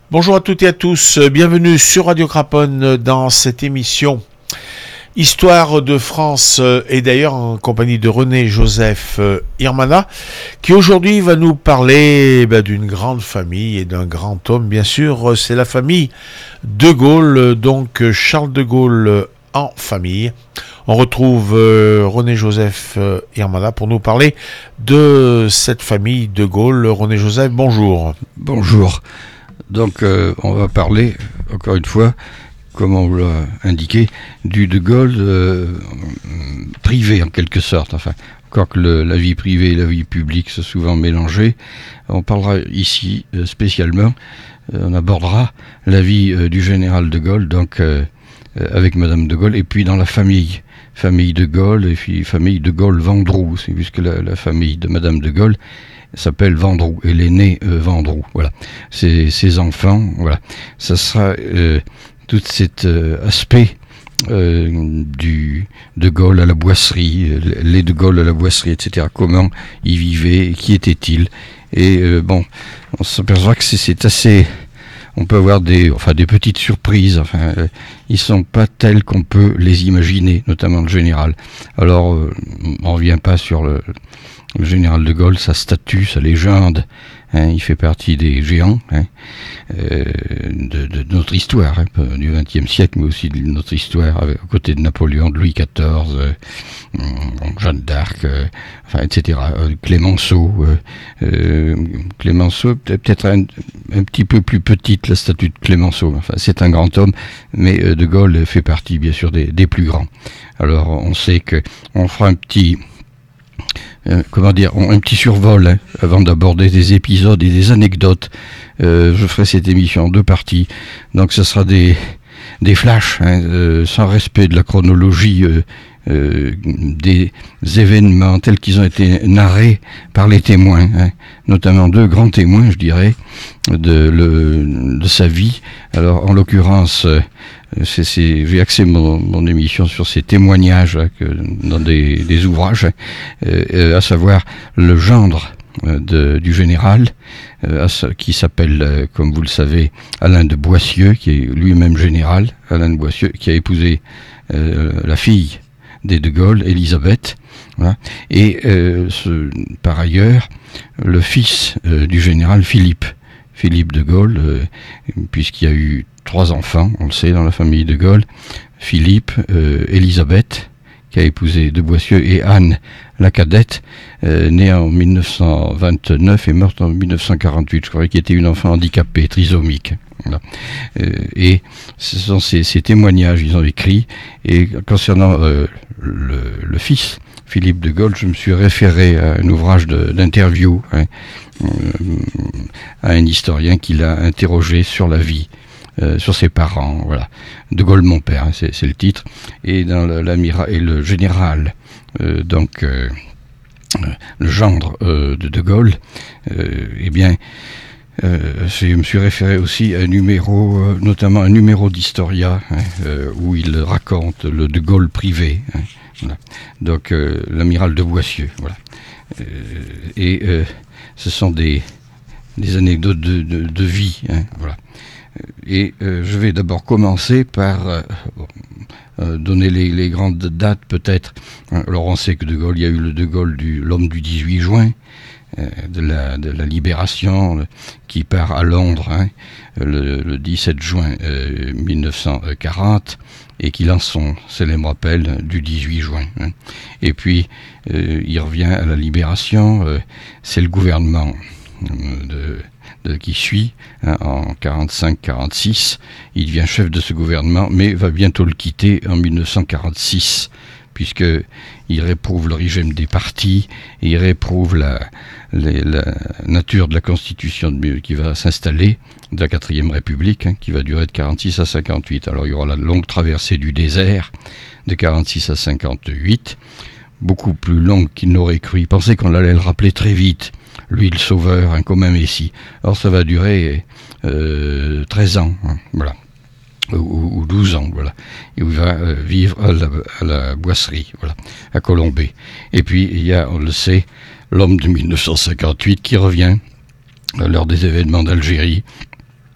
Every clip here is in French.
Bonjour à toutes et à tous, bienvenue sur Radio Craponne dans cette émission Histoire de France et d'ailleurs en compagnie de René-Joseph Irmana qui aujourd'hui va nous parler d'une grande famille et d'un grand homme bien sûr, c'est la famille de Gaulle, donc Charles de Gaulle en famille. On retrouve René-Joseph Irmana pour nous parler de cette famille de Gaulle. René-Joseph, bonjour. Bonjour. Donc on va parler, encore une fois, comme on l'a indiqué, du de Gaulle privé en quelque sorte. Enfin, quoique la vie privée et la vie publique sont souvent mélangées, on parlera ici spécialement, on abordera la vie du général de Gaulle, donc avec Madame de Gaulle, et puis dans la famille de Gaulle, et puis famille de Gaulle-Vendroux, c'est puisque la famille de Madame de Gaulle s'appelle Vendroux, elle est née Vendroux, voilà. Ses enfants, voilà. Ça sera tout cet aspect de Gaulle à la Boisserie, les de Gaulle à la Boisserie, etc. Comment ils vivaient, qui étaient-ils. Et on s'aperçoit que c'est assez... On peut avoir des petites surprises. Ils sont pas tels qu'on peut les imaginer, notamment le général. Alors, on revient pas sur le général de Gaulle, sa statue, sa légende. Il fait partie des géants de notre histoire, du XXe siècle, mais aussi de notre histoire, aux côtés de Napoléon, de Louis XIV, Jeanne d'Arc, etc. Clémenceau, peut-être un petit peu plus petite la statue de Clémenceau. C'est un grand homme, mais de Gaulle fait partie, bien sûr, des plus grands. Alors, on sait que on fera un petit survol avant d'aborder des épisodes et des anecdotes. Je ferai cette émission en deux parties. Donc ce sera des flashs, sans respect de la chronologie des événements tels qu'ils ont été narrés par les témoins, notamment deux grands témoins, je dirais, de sa vie. Alors en l'occurrence, j'ai axé mon émission sur ces témoignages dans des ouvrages, à savoir le gendre du général, qui s'appelle, comme vous le savez, Alain de Boissieu, qui est lui-même général, Alain de Boissieu, qui a épousé la fille des de Gaulle, Élisabeth, voilà. Et par ailleurs, le fils du général Philippe de Gaulle, puisqu'il y a eu 3 enfants, on le sait, dans la famille de Gaulle, Philippe, Élisabeth, qui a épousé de Boissieu, et Anne, la cadette, née en 1929 et morte en 1948, je crois, qui était une enfant handicapée, trisomique. Voilà. Et ce sont ces témoignages, ils ont écrit, et concernant le fils, Philippe de Gaulle, je me suis référé à un ouvrage d'interview, à un historien qui l'a interrogé sur la vie, sur ses parents, voilà. De Gaulle mon père, c'est le titre, et dans le général, le gendre de Gaulle, je me suis référé aussi à un numéro, notamment un numéro d'Historia, où il raconte le de Gaulle privé, voilà. Donc l'amiral de Boissieu, voilà. Ce sont des anecdotes de vie, voilà. Et je vais d'abord commencer par donner les grandes dates peut-être. Alors on sait que de Gaulle, il y a eu le de Gaulle l'homme du 18 juin, de la Libération, qui part à Londres le 17 juin 1940 et qui lance son célèbre appel du 18 juin. Et puis il revient à la Libération, c'est le gouvernement qui suit, en 45-46, il devient chef de ce gouvernement, mais va bientôt le quitter en 1946, puisqu'il réprouve le régime des partis, et il réprouve la nature de la constitution qui va s'installer, de la 4e République, qui va durer de 46 à 58. Alors il y aura la longue traversée du désert, de 46 à 58, beaucoup plus longue qu'il n'aurait cru. Il pensait qu'on allait le rappeler très vite, lui le sauveur, comme un messie. Or ça va durer 13 ans, voilà, ou 12 ans, voilà. Et il va vivre à la Boisserie, voilà, à Colombey. Et puis il y a, on le sait, l'homme de 1958 qui revient lors des événements d'Algérie,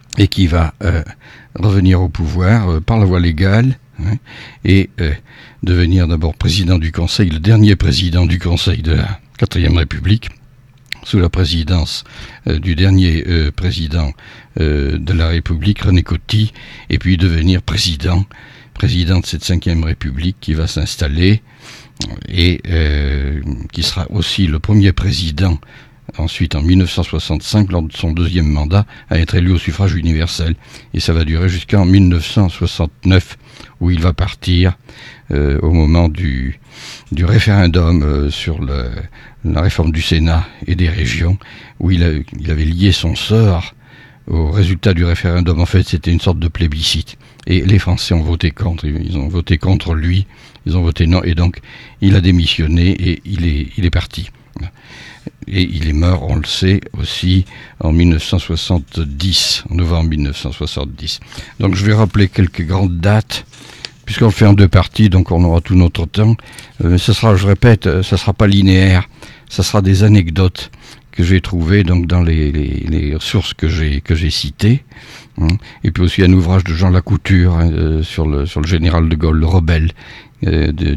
et qui va revenir au pouvoir par la voie légale, hein, et devenir d'abord président du Conseil, le dernier président du Conseil de la 4e République, sous la présidence du dernier président de la République, René Coty, et puis devenir président de cette 5e République qui va s'installer, et qui sera aussi le premier président, ensuite en 1965, lors de son 2e mandat, à être élu au suffrage universel. Et ça va durer jusqu'en 1969, où il va partir au moment du référendum sur la réforme du Sénat et des régions, où il avait lié son sort au résultat du référendum. En fait, c'était une sorte de plébiscite. Et les Français ont voté contre. Ils ont voté contre lui. Ils ont voté non. Et donc, il a démissionné et il est parti. Et il est mort, on le sait, aussi en 1970, en novembre 1970. Donc, je vais rappeler quelques grandes dates, puisqu'on le fait en 2 parties, donc on aura tout notre temps. Ce sera, je répète, ça sera pas linéaire. Ça sera des anecdotes que j'ai trouvées donc dans les ressources que j'ai citées, hein, et puis aussi un ouvrage de Jean Lacouture, hein, sur le général de Gaulle, le rebelle, de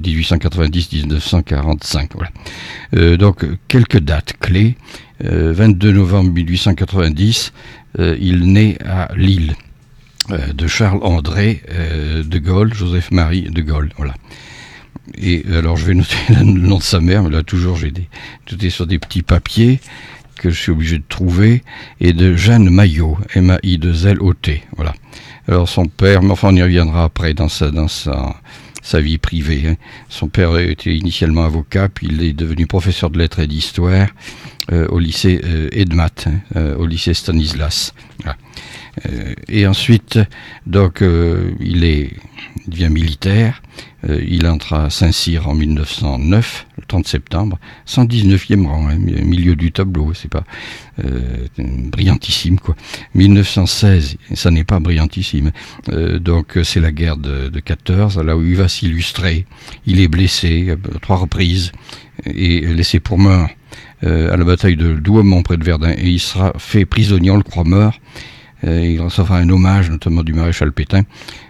1890-1945. Voilà. Donc quelques dates clés. 22 novembre 1890, il naît à Lille, de Charles-André de Gaulle, Joseph-Marie de Gaulle. Voilà. Et alors je vais noter le nom de sa mère, mais là toujours tout est sur des petits papiers que je suis obligé de trouver, et de Jeanne Maillot, M-A-I-2-L-O-T. Voilà. Alors son père, mais enfin on y reviendra après dans sa vie privée, hein. Son père était initialement avocat, puis il est devenu professeur de lettres et d'histoire au lycée Edmat, hein, au lycée Stanislas. Voilà. Et ensuite, donc, il devient militaire. Il entre à Saint-Cyr en 1909, le 30 septembre, 119e rang, hein, milieu du tableau, c'est pas brillantissime, quoi. 1916, ça n'est pas brillantissime. Donc, c'est la guerre de 14, là où il va s'illustrer. Il est blessé à 3 reprises et laissé pour mort à la bataille de Douaumont près de Verdun, et il sera fait prisonnier, on le croit mort. Il recevra un hommage, notamment du maréchal Pétain,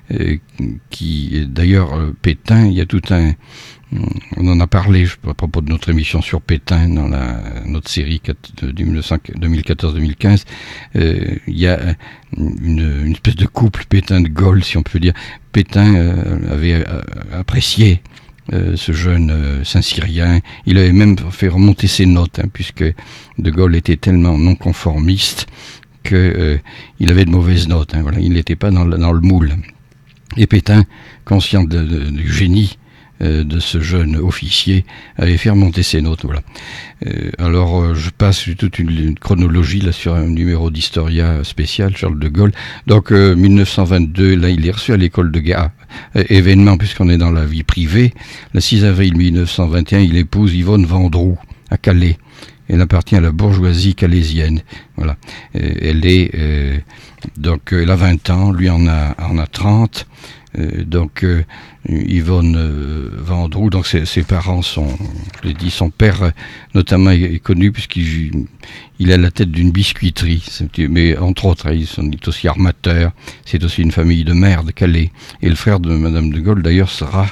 qui, d'ailleurs, Pétain, il y a tout un... On en a parlé à propos de notre émission sur Pétain dans notre série 2014-2015. Il y a une espèce de couple Pétain de Gaulle, si on peut dire. Pétain avait apprécié ce jeune Saint-Cyrien. Il avait même fait remonter ses notes, hein, puisque de Gaulle était tellement non conformiste qu'il avait de mauvaises notes, hein, voilà. Il n'était pas dans le moule. Et Pétain, conscient du génie de ce jeune officier, avait fait remonter ses notes. Voilà. Alors, je passe toute une chronologie là sur un numéro d'Historia spécial, Charles de Gaulle. Donc, 1922, là, il est reçu à l'école de guerre. Événement, puisqu'on est dans la vie privée. Le 6 avril 1921, il épouse Yvonne Vendroux, à Calais. Elle appartient à la bourgeoisie calaisienne. Voilà. Elle a 20 ans, lui en a 30. Yvonne Vendroux, donc ses parents sont, je l'ai dit, son père notamment est connu puisqu'il est à la tête d'une biscuiterie, mais entre autres, il est aussi armateur. C'est aussi une famille de maires de Calais. Et le frère de Madame de Gaulle, d'ailleurs, sera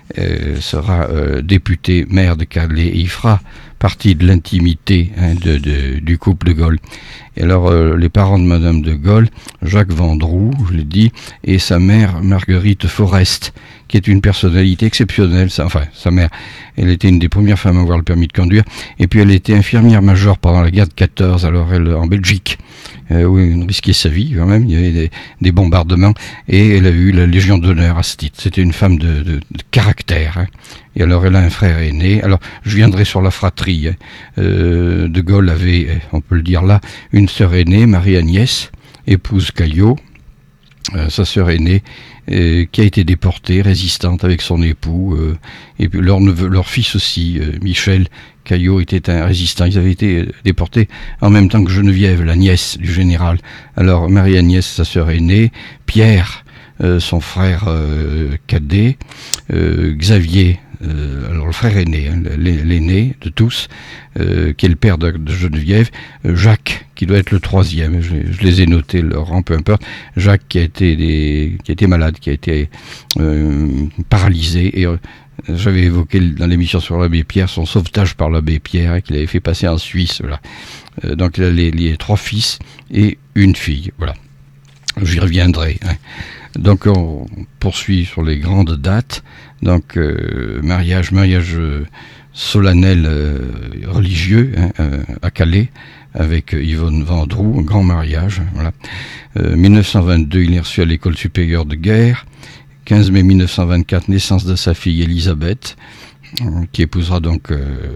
député maire de Calais, et il fera partie de l'intimité, hein, du couple de Gaulle. Et alors, les parents de Madame de Gaulle, Jacques Vendroux, je l'ai dit, et sa mère, Marguerite Forest, qui est une personnalité exceptionnelle. Sa mère, elle était une des premières femmes à avoir le permis de conduire, et puis elle était infirmière majeure pendant la guerre de 14, alors elle, en Belgique, où elle risquait sa vie quand même, il y avait des bombardements, et elle a eu la Légion d'honneur à ce titre. C'était une femme de caractère, hein. Et alors elle a un frère aîné. Alors je viendrai sur la fratrie, hein. De Gaulle avait, on peut le dire là, une sœur aînée, Marie-Agnès, épouse Caillot, sa sœur aînée, qui a été déportée, résistante avec son époux, et puis leur fils aussi, Michel Caillot, était un résistant. Ils avaient été déportés en même temps que Geneviève, la nièce du général. Alors Marie-Agnès, sa sœur aînée, Pierre, son frère cadet, Xavier, alors le frère aîné, hein, l'aîné de tous, qui est le père de Geneviève, Jacques, qui doit être le troisième, je les ai notés, leur rang, peu importe, Jacques qui a été malade, qui a été paralysé, et j'avais évoqué dans l'émission sur l'abbé Pierre son sauvetage par l'abbé Pierre, hein, qu'il avait fait passer en Suisse, voilà. Donc il a les 3 fils et une fille, voilà. J'y reviendrai, hein. Donc on poursuit sur les grandes dates. Donc mariage solennel religieux, hein, à Calais avec Yvonne Vendroux, un grand mariage, voilà. 1922, il est reçu à l'école supérieure de guerre. 15 mai 1924, naissance de sa fille Elisabeth, qui épousera donc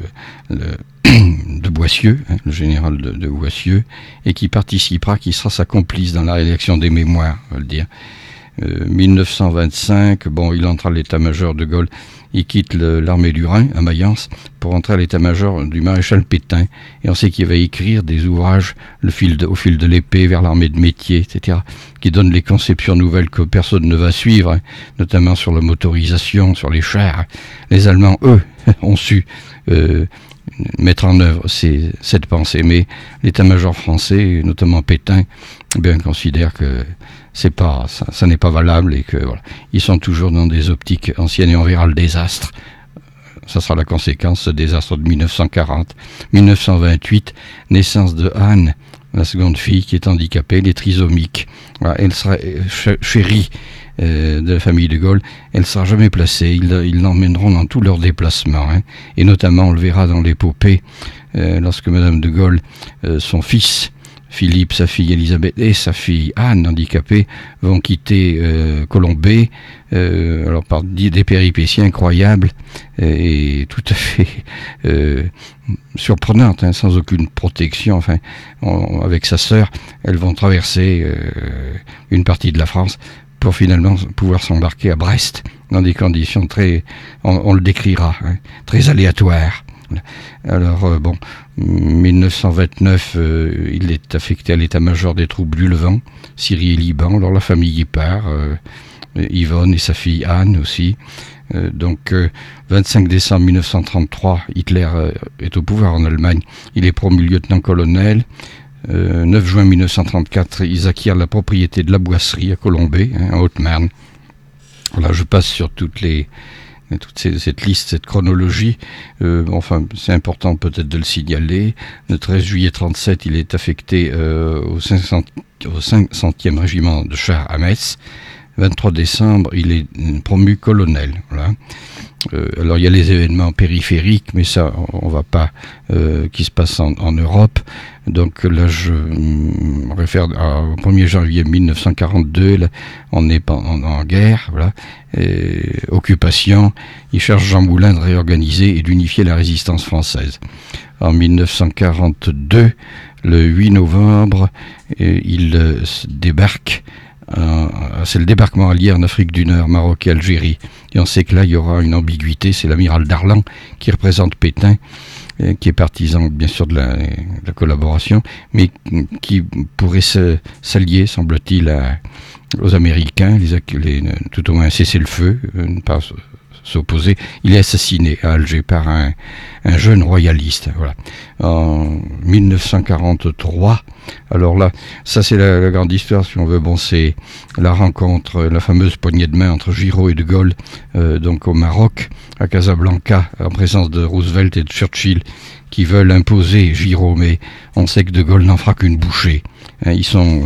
de Boissieu, hein, le général de Boissieu, et qui sera sa complice dans la rédaction des mémoires, on va le dire. 1925, il entre à l'état-major de Gaulle, il quitte l'armée du Rhin à Mayence pour entrer à l'état-major du maréchal Pétain, et on sait qu'il va écrire des ouvrages au fil de l'épée vers l'armée de métier, etc., qui donnent les conceptions nouvelles que personne ne va suivre, hein, notamment sur la motorisation, sur les chars. Les Allemands, eux, ont su mettre en œuvre cette pensée, mais l'état-major français, notamment Pétain, considère que ça n'est pas valable, et que voilà, ils sont toujours dans des optiques anciennes et on verra le désastre. Ça sera la conséquence, ce désastre de 1940. 1928, naissance de Anne, la seconde fille qui est handicapée, elle est trisomique. Voilà, elle sera chérie de la famille de Gaulle, elle ne sera jamais placée, ils l'emmèneront dans tous leurs déplacements, hein. Et notamment, on le verra dans l'épopée, lorsque Madame de Gaulle, son fils Philippe, sa fille Elisabeth et sa fille Anne, handicapée, vont quitter Colombey, alors par des péripéties incroyables et tout à fait surprenantes, hein, sans aucune protection. Enfin, avec sa sœur, elles vont traverser une partie de la France pour finalement pouvoir s'embarquer à Brest dans des conditions on le décrira, hein, très aléatoires. Alors 1929, il est affecté à l'état-major des troupes du Levant, Syrie et Liban. Alors la famille y part, Yvonne et sa fille Anne aussi. 25 décembre 1933, Hitler est au pouvoir en Allemagne. Il est promu lieutenant-colonel. 9 juin 1934, ils acquièrent la propriété de la Boisserie à Colombey, hein, en Haute-Marne. Voilà, je passe sur toute cette liste, cette chronologie. C'est important peut-être de le signaler. Le 13 juillet 1937, il est affecté au 500e régiment de chars à Metz. 23 décembre, il est promu colonel. Voilà. Alors il y a les événements périphériques, mais ça on va pas, qui se passent en Europe. Donc là je me réfère au 1er janvier 1942, là, on est en guerre, voilà. Occupation, il cherche Jean Moulin de réorganiser et d'unifier la résistance française. En 1942, le 8 novembre, il débarque. C'est le débarquement allié en Afrique du Nord, Maroc et Algérie. Et on sait que là, il y aura une ambiguïté. C'est l'amiral Darlan qui représente Pétain, qui est partisan, bien sûr, de la collaboration, mais qui pourrait s'allier, semble-t-il, aux Américains, tout au moins cesser le feu, ne pas s'opposer. Il est assassiné à Alger par un jeune royaliste. Voilà. En 1943, alors là, ça c'est la grande histoire, si on veut. C'est la rencontre, la fameuse poignée de main entre Giraud et de Gaulle, donc au Maroc, à Casablanca, en présence de Roosevelt et de Churchill, qui veulent imposer Giraud, mais on sait que de Gaulle n'en fera qu'une bouchée. Hein, ils sont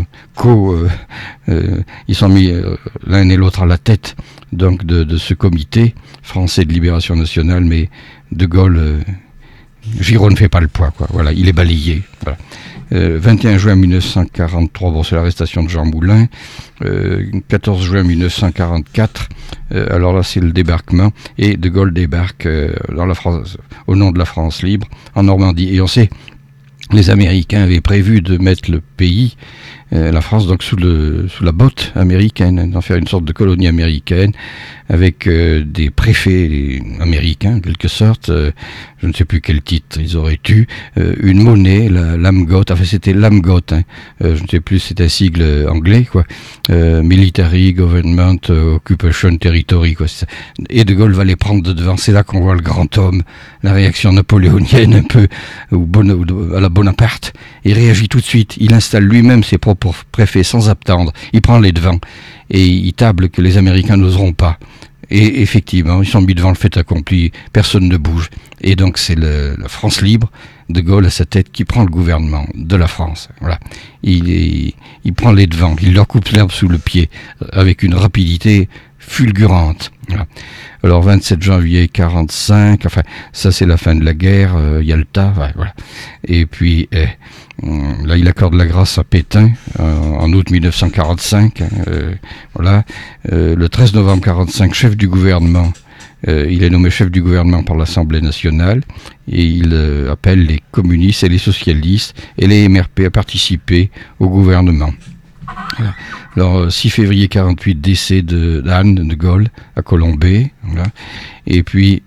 mis l'un et l'autre à la tête donc de ce comité français de libération nationale, mais de Gaulle, Giraud ne fait pas le poids, quoi. Voilà, il est balayé. Voilà. 21 juin 1943, c'est l'arrestation de Jean Moulin. 14 juin 1944, alors là c'est le débarquement, et de Gaulle débarque dans la France, au nom de la France libre, en Normandie. Et on sait, les Américains avaient prévu de mettre le pays la France donc sous la botte américaine, d'en faire une sorte de colonie américaine avec des préfets américains en quelque sorte, je ne sais plus quel titre ils auraient eu, une monnaie, l'AMGOT, enfin c'était l'AMGOT, je ne sais plus, c'est un sigle anglais quoi, Military Government Occupation Territory quoi, et De Gaulle va les prendre de devant, c'est là qu'on voit le grand homme, la réaction napoléonienne un peu à la Bonaparte, il réagit tout de suite, il installe lui-même ses propres préfets sans attendre, il prend les devants et il table que les Américains n'oseront pas. Et effectivement, ils sont mis devant le fait accompli, personne ne bouge. Et donc c'est la France libre, De Gaulle à sa tête, qui prend le gouvernement de la France. Voilà. Il prend les devants, il leur coupe l'herbe sous le pied, avec une rapidité fulgurante. Voilà. Alors 27 janvier 45, enfin ça c'est la fin de la guerre, Yalta, voilà. Et puis là il accorde la grâce à Pétain en août 1945, voilà. Le 13 novembre 45, chef du gouvernement, il est nommé chef du gouvernement par l'Assemblée nationale et il appelle les communistes et les socialistes et les MRP à participer au gouvernement. Voilà. Alors 6 février 48, décès d'Anne de Gaulle à Colombey, voilà. Et puis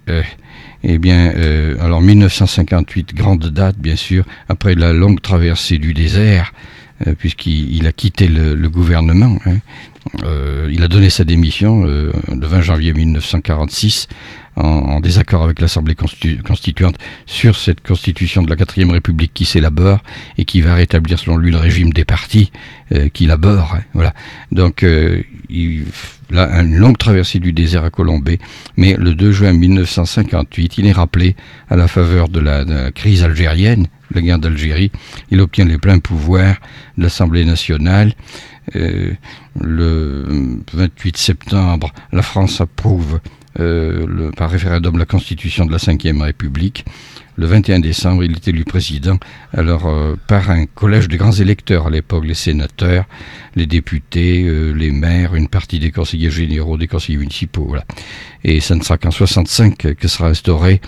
alors 1958, grande date bien sûr, après la longue traversée du désert, puisqu'il a quitté le gouvernement, il a donné sa démission le 20 janvier 1946 en désaccord avec l'Assemblée constituante sur cette constitution de la 4e République qui s'élabore et qui va rétablir selon lui le régime des partis qu'il abhorre. Voilà. Donc il a une longue traversée du désert à Colombey, mais le 2 juin 1958, il est rappelé à la faveur de la crise algérienne, la guerre d'Algérie. Il obtient les pleins pouvoirs de l'Assemblée nationale. Le 28 septembre, la France approuve par référendum la constitution de la 5e République. Le 21 décembre, il est élu président, alors par un collège de grands électeurs à l'époque, les sénateurs, les députés, les maires, une partie des conseillers généraux, des conseillers municipaux, voilà. Et ça ne sera qu'en 65 que sera instauré,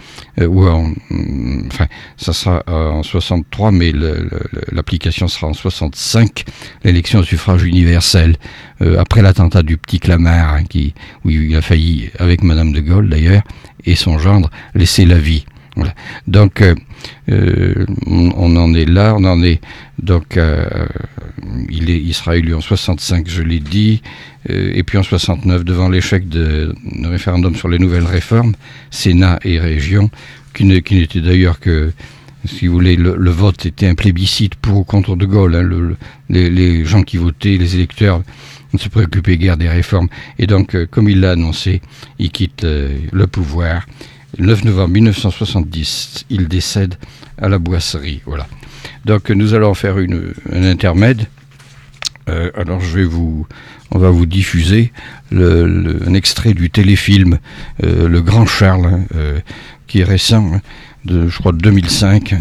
ça sera en 63, mais l'application sera en 65, l'élection au suffrage universel, après l'attentat du petit Clamart, où il a failli, avec Madame de Gaulle d'ailleurs, et son gendre, laisser la vie. Voilà. Donc on en est là, donc il sera élu en 65, je l'ai dit, et puis en 69 devant l'échec de référendum sur les nouvelles réformes, Sénat et région, qui n'était d'ailleurs que, si vous voulez, le vote était un plébiscite pour ou contre De Gaulle, les gens qui votaient, les électeurs ne se préoccupaient guère des réformes, et donc comme il l'a annoncé, il quitte le pouvoir. Le 9 novembre 1970, il décède à la Boisserie. Voilà. Donc nous allons faire un intermède. Alors on va vous diffuser un extrait du téléfilm Le Grand Charles, qui est récent, je crois de 2005,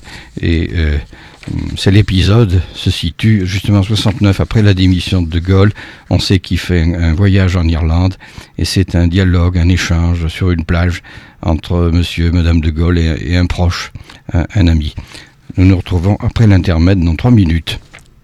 c'est l'épisode se situe justement en 69 après la démission de Gaulle. On sait qu'il fait un voyage en Irlande et c'est un dialogue, un échange sur une plage entre monsieur et madame de Gaulle et un proche, un ami. Nous nous retrouvons après l'intermède dans 3 minutes.